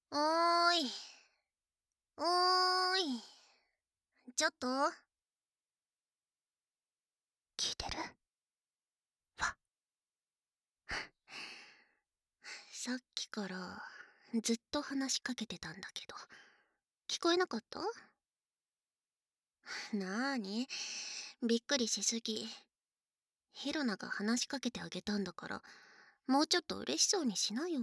おーい、おーい、ちょっと、聞いてる？わ、さっきからずっと話しかけてたんだけど、聞こえなかった？なーに？びっくりしすぎ。ヒロナが話しかけてあげたんだから、もうちょっと嬉しそうにしなよ。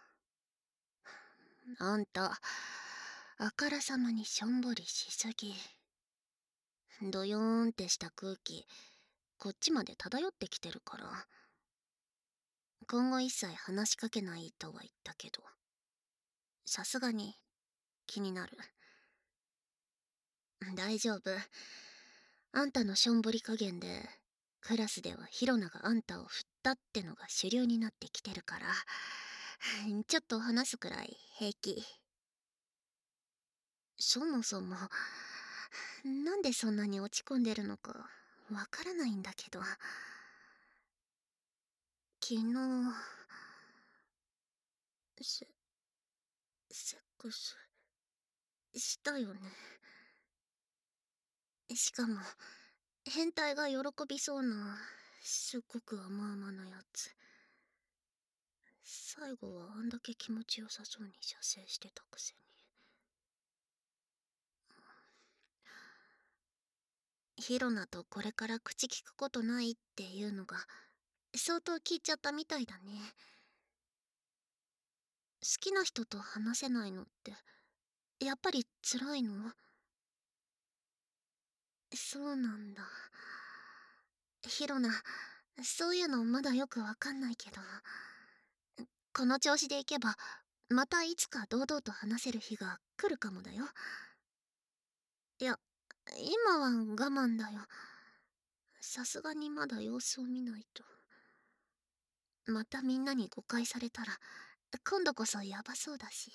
あんた、あからさまにしょんぼりしすぎ。ドヨーンってした空気、こっちまで漂ってきてるから。今後一切話しかけないとは言ったけど、さすがに気になる。大丈夫。あんたのしょんぼり加減で、クラスではヒロナがあんたを振ったってのが主流になってきてるから、ちょっと話すくらい平気。そもそも、なんでそんなに落ち込んでるのかわからないんだけど、昨日、セ、セックスしたよね。しかも、変態が喜びそうな、すっごく甘々なやつ。最後はあんだけ気持ちよさそうに射精してたくせに。ヒロナとこれから口聞くことないっていうのが相当聞いちゃったみたいだね。好きな人と話せないのってやっぱり辛いの？そうなんだ。ヒロナ、そういうのまだよくわかんないけど、この調子でいけばまたいつか堂々と話せる日が来るかもだよ。いや、今は我慢だよ。さすがにまだ様子を見ないと。またみんなに誤解されたら今度こそヤバそうだし。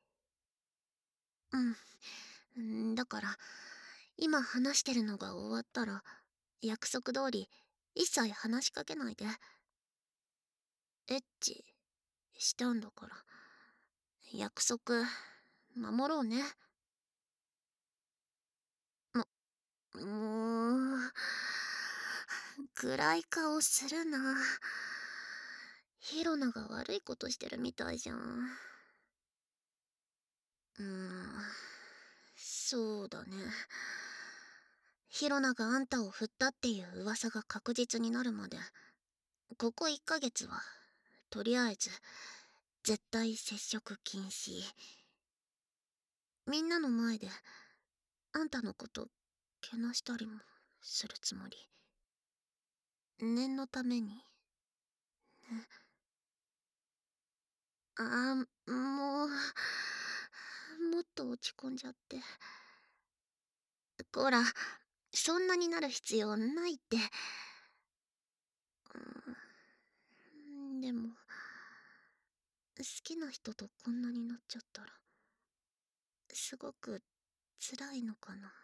だから今話してるのが終わったら約束通り一切話しかけないで。エッチしたんだから約束守ろうね。もう暗い顔するな。ヒロナが悪いことしてるみたいじゃん。そうだね。ヒロナがあんたを振ったっていう噂が確実になるまでここ1ヶ月はとりあえず絶対接触禁止。みんなの前であんたのことけなしたりもするつもり。念のためにね。もうもっと落ち込んじゃって。こら、そんなになる必要ないって。でも好きな人とこんなになっちゃったらすごく辛いのかな。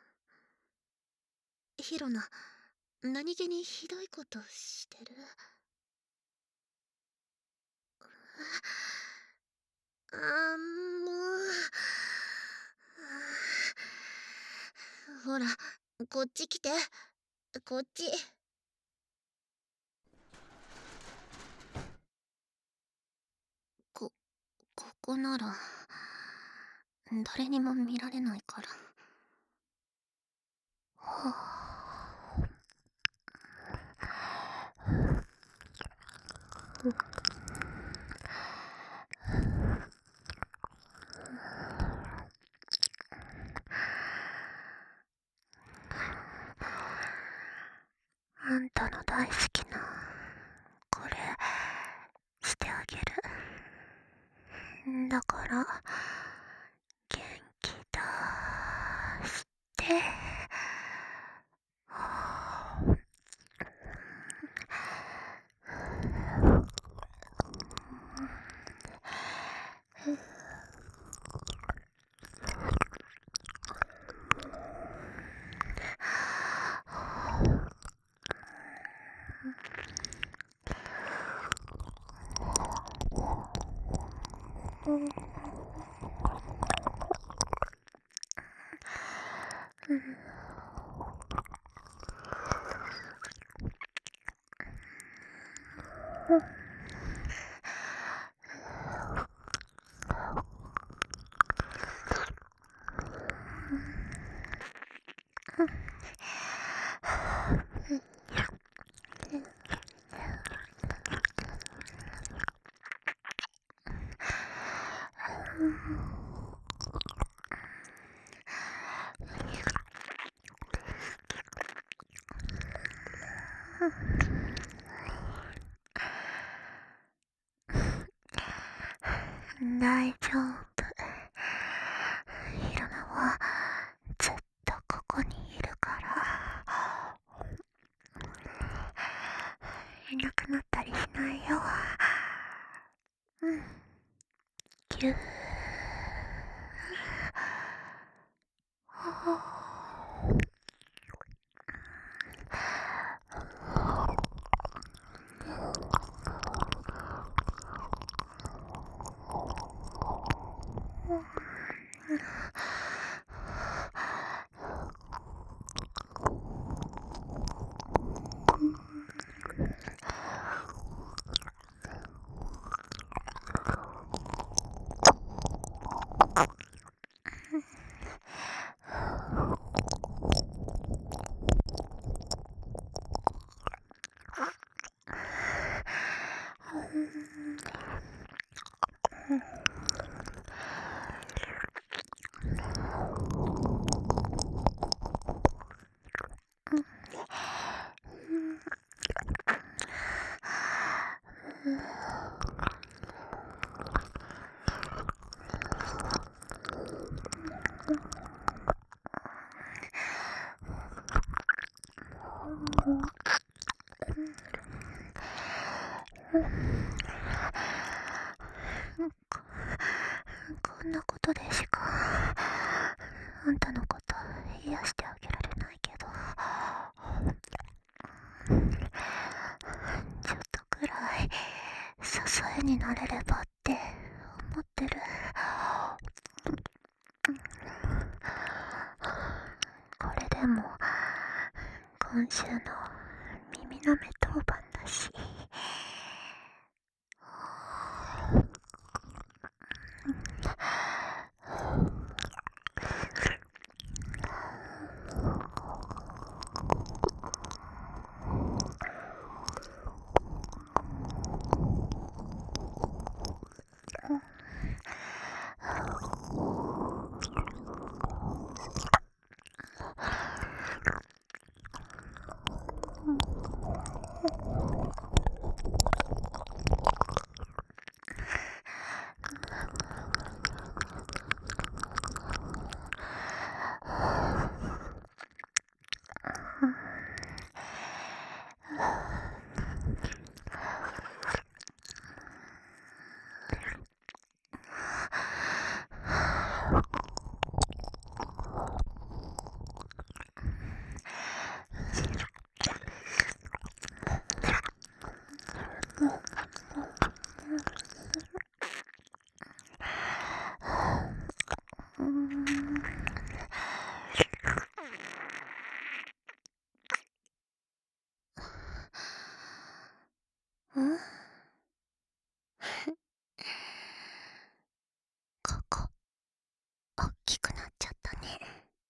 ヒロナ、何気にひどいことしてる？もう。ほら、こっち来て。こっち。こ、ここなら、誰にも見られないから。はあ、あんたの大好きな、これ、してあげる。だから、元気出して。 大丈夫。ヒロナはずっとここにいるから。いなくなったりしないよ。ぎゅー。こんなことでしかあんたのこと癒してあげられないけど、ちょっとくらい支えになれればって思ってる。これでも今週の耳なめ当番だし。ここ、おっきくなっちゃったね。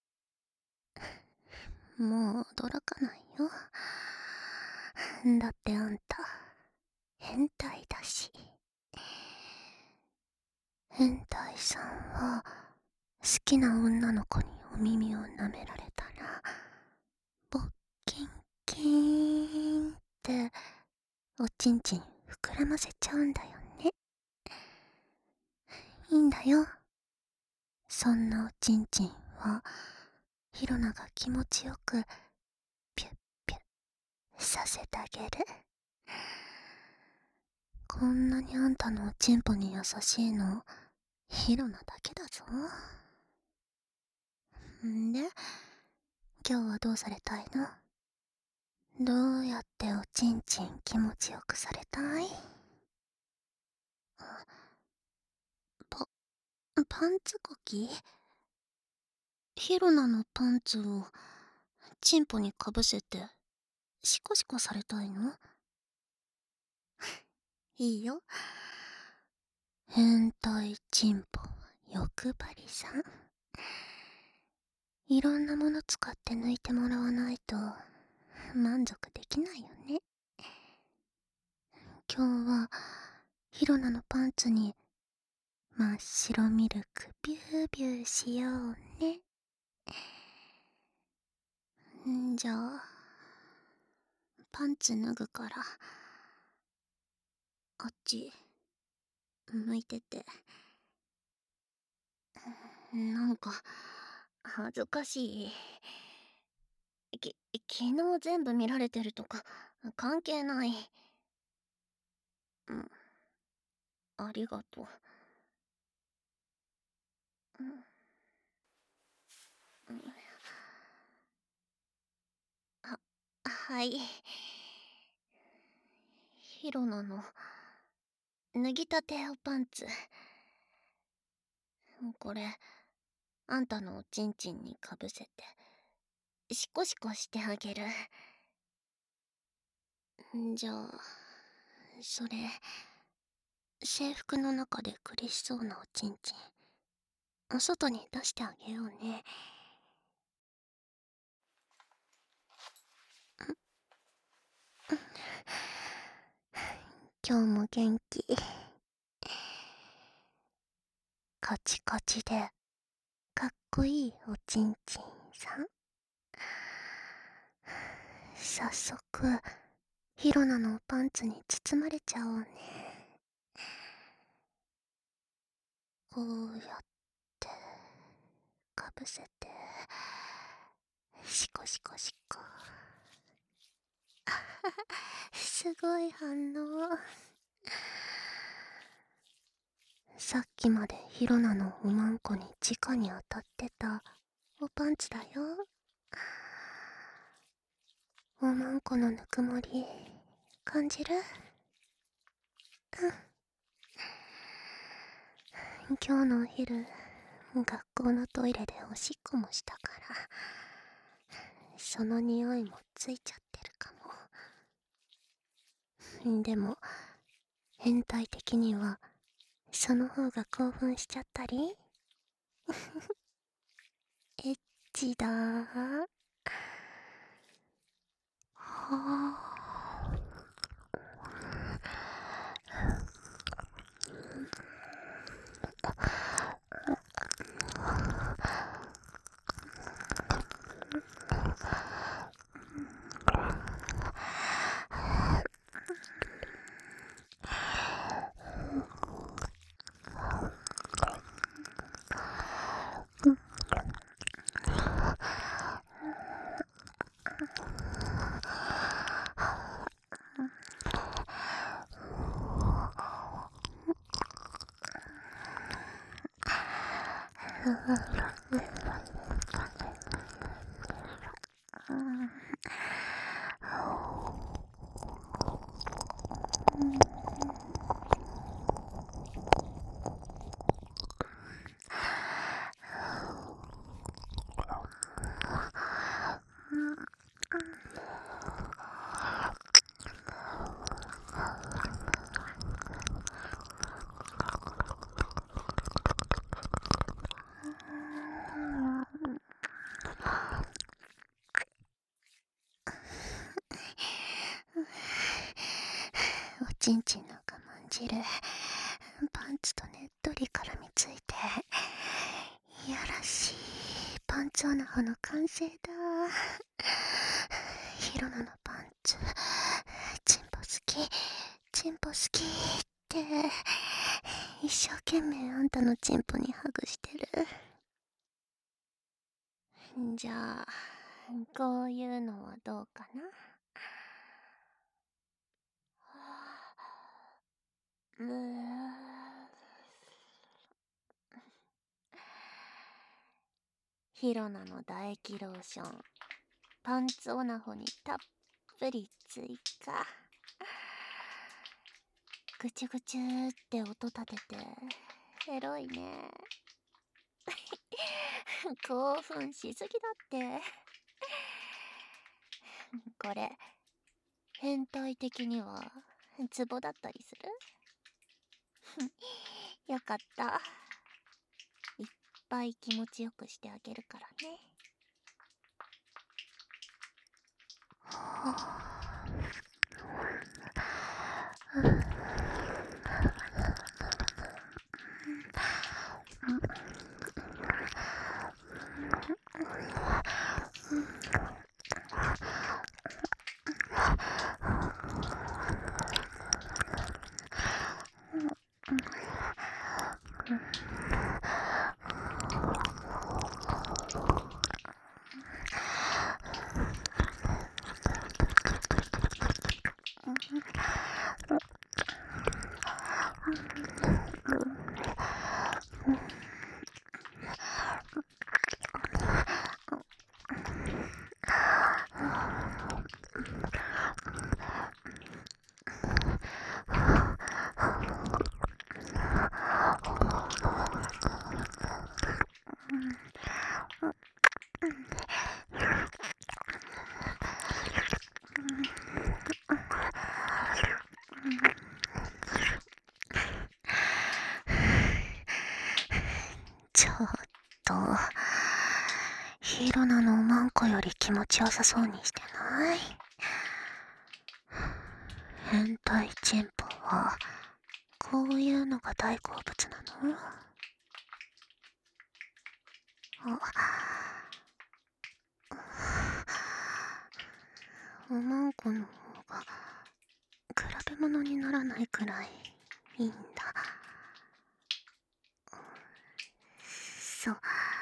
もう驚かないよ。だってあんた、変態だし。変態さんは、好きな女の子にお耳を舐められたら、ボッキンキーンって、おちんちん膨らませちゃうんだよね。いいんだよ。そんなおちんちんを、ヒロナが気持ちよく、ピュッピュッさせてあげる。こんなにあんたのおちんぽに優しいの、ヒロナだけだぞ。んで、今日はどうされたいの？どうやっておちんちん気持ちよくされたい？パ、パンツコキ？ ヒロナのパンツをチンポにかぶせてシコシコされたいの？いいよ。変態チンポ欲張りさん。いろんなもの使って抜いてもらわないと満足できないよね。今日はヒロナのパンツに真っ白ミルクビュービューしようね。じゃあパンツ脱ぐからあっち向いてて。なんか恥ずかしい。昨日全部見られてるとか関係ない。うん、ありがとう。うん、うん、はい。ヒロナの脱ぎたておパンツ。これあんたのおちんちんにかぶせてシコシコしてあげる。じゃあそれ制服の中で苦しそうなおちんちん外に出してあげようね。今日も元気。カチカチでかっこいいおちんちんさん。早速ヒロナのおパンツに包まれちゃおうね。こうやってかぶせてシコシコシコ。すごい反応。さっきまでヒロナのおまんこに直に当たってたおパンツだよ。おまんこのぬくもり感じる？今日のお昼学校のトイレでおしっこもしたからその匂いもついちゃってるかも。でも変態的にはその方が興奮しちゃったりエッチだー。はおちんちんの我慢汁パンツとねっとり絡みついていやらしいパンツオナホの完成だ。ヒロナのパンツチンポ好きチンポ好きって一生懸命あんたのチンポにハグしてる。じゃあこういうのはどうかな。ヒロナの唾液ローションパンツオナホにたっぷり追加。ぐちゅぐちゅって音立ててエロいね。 興奮しすぎだって。これ、変態的にはツボだったりする？よかった。いっぱい気持ちよくしてあげるからね。ちょっと、ヒロナのおまんこより気持ちよさそうにしてない？変態チンポは、こういうのが大好物なの？おまんこの方が、比べ物にならないくらいいいんだ。そう。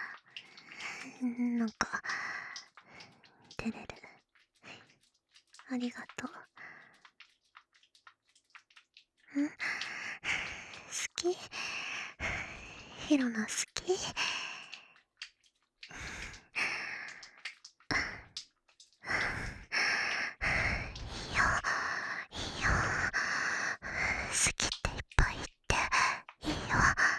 なんか、照れる。ありがとう。好き？ヒロナ好き？いいよ、いいよ。好きっていっぱい言っていいよ。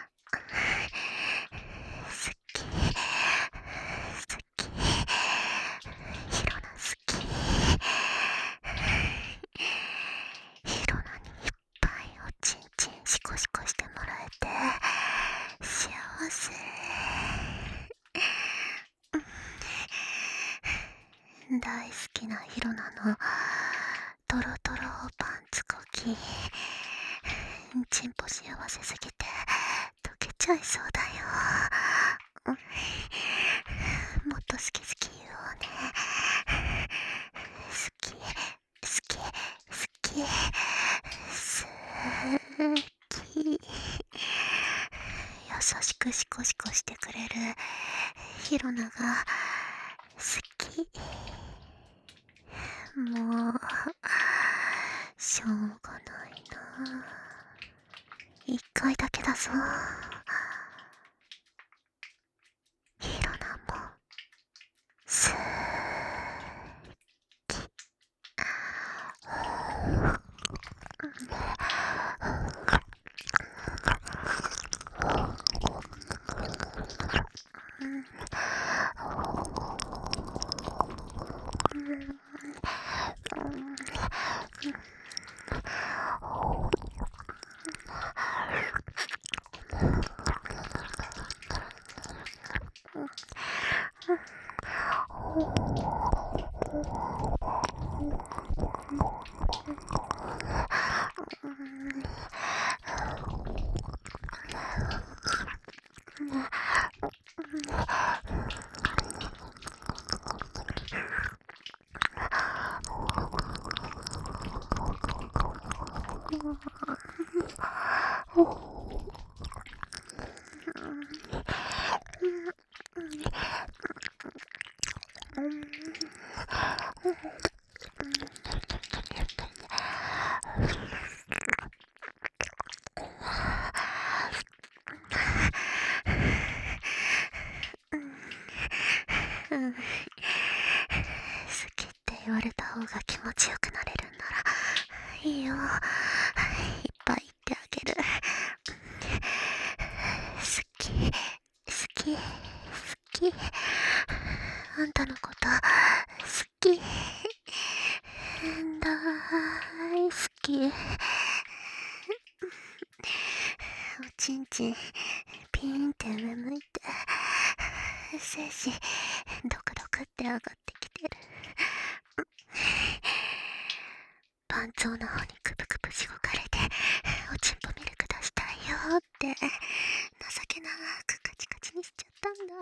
好き、好き、ヒロナ好き。ヒロナにいっぱいおちんちんシコシコしてもらえて幸せ。大好きなヒロナのトロトロパンツコキ、チンポ幸せすぎて溶けちゃいそうだよ。もっと好き好き言おうね。好き好き好き好き。優しくシコシコしてくれるヒロナが好き。もうしょうがないな。一回だけだぞ。ヒロナも好き。好きって言われた方が気持ちよくなれるんならいいよ。いっぱい言ってあげる。好き好き好き。あんたのこと好き。大好き。おちんちんピーンって上向いて、精子ドクドクって上がってきてる。パンツオの方にクプクプしごかれて、おちんぽミルク出したいよって情けなくカチカチにしちゃったんだ。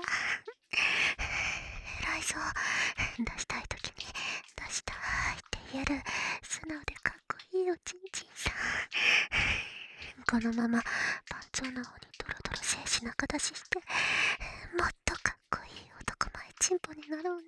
偉いぞ。出したい時に出したいって言える素直でかっこいいおちんちんさん。このままパンツオの方にドロドロ精子中出しして、もっとかっこいい男前チンポになろうね。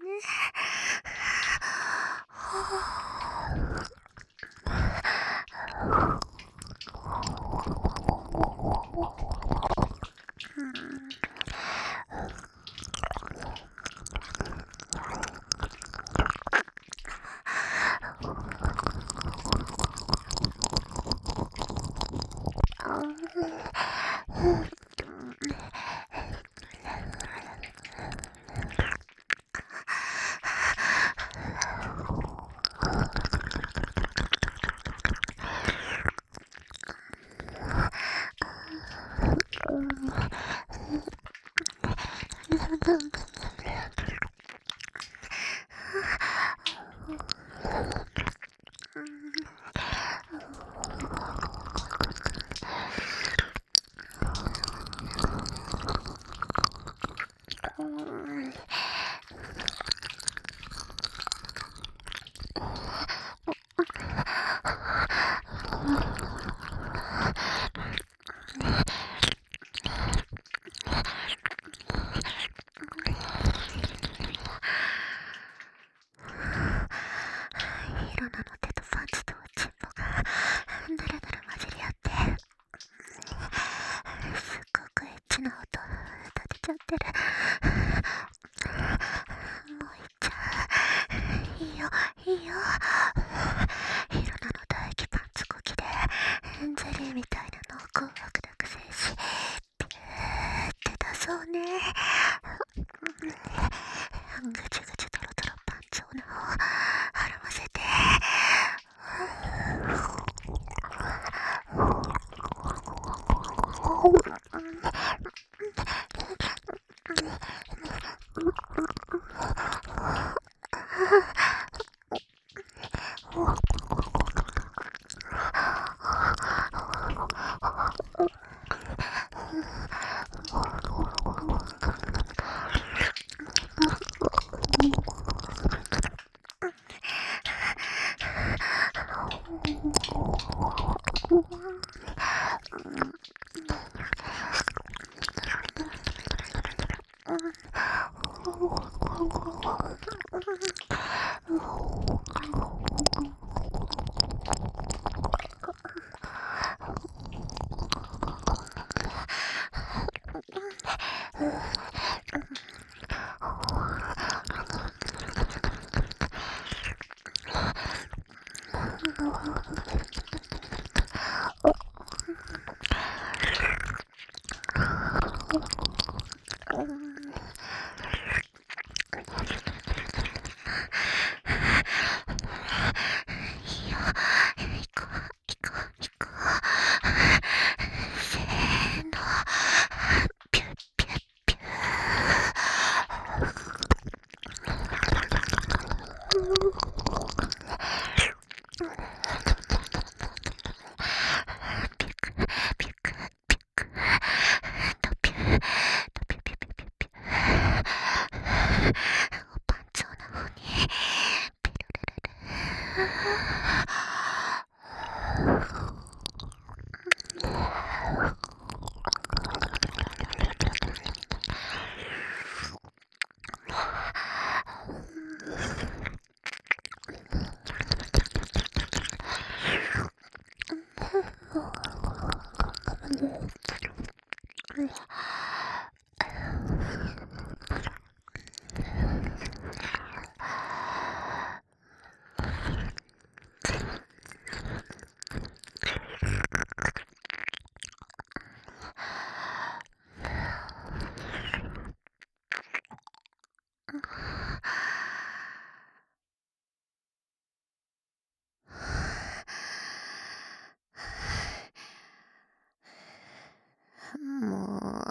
ヒロナの手とパンツとおちんぽがぬるぬる混じり合って、すっごくエッチな音立てちゃってる。もういっちゃう。いいよいいよ。ヒロナの唾液パンツこきでゼリーみたいな濃厚白濁精子ピューって出そうね。ぐちゅぐちゅドロドロパンツオの方絡ませて、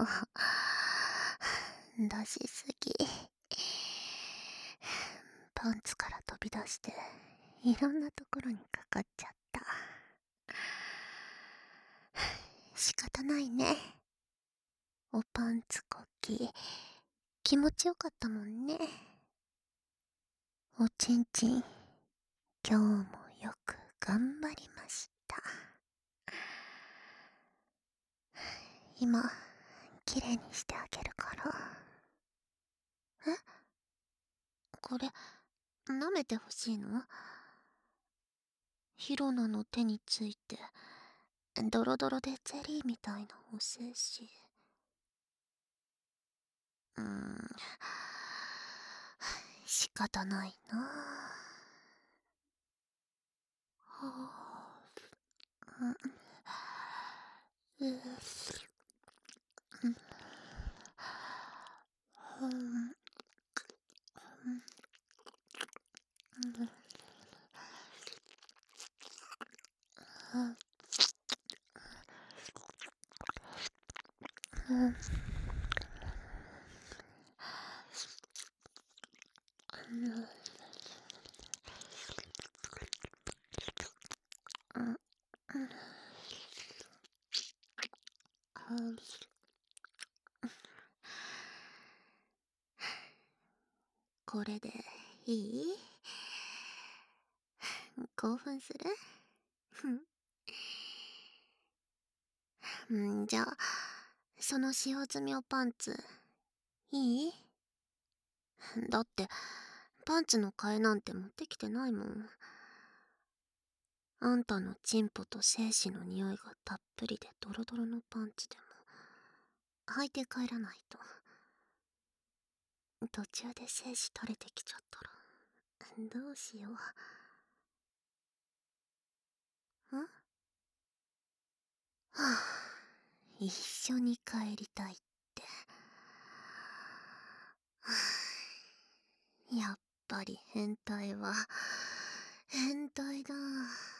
出しすぎ。パンツから飛び出していろんなところにかかっちゃった。仕方ないね。おパンツこき気持ちよかったもんね。おちんちん今日もよく頑張りました。今きれいにしてあげるから。え、これ舐めてほしいの？ヒロナの手についてドロドロでゼリーみたいなお精子。仕方ないな。はあ、うん、うん、これでいい？興奮する？じゃあその使用済みおパンツいい？だってパンツの替えなんて持ってきてないもん。あんたのチンポと精子の匂いがたっぷりでドロドロのパンツでも履いて帰らないと。途中で精子垂れてきちゃったらどうしよう。はあ、一緒に帰りたいって。はあ、やっぱり変態は変態だ。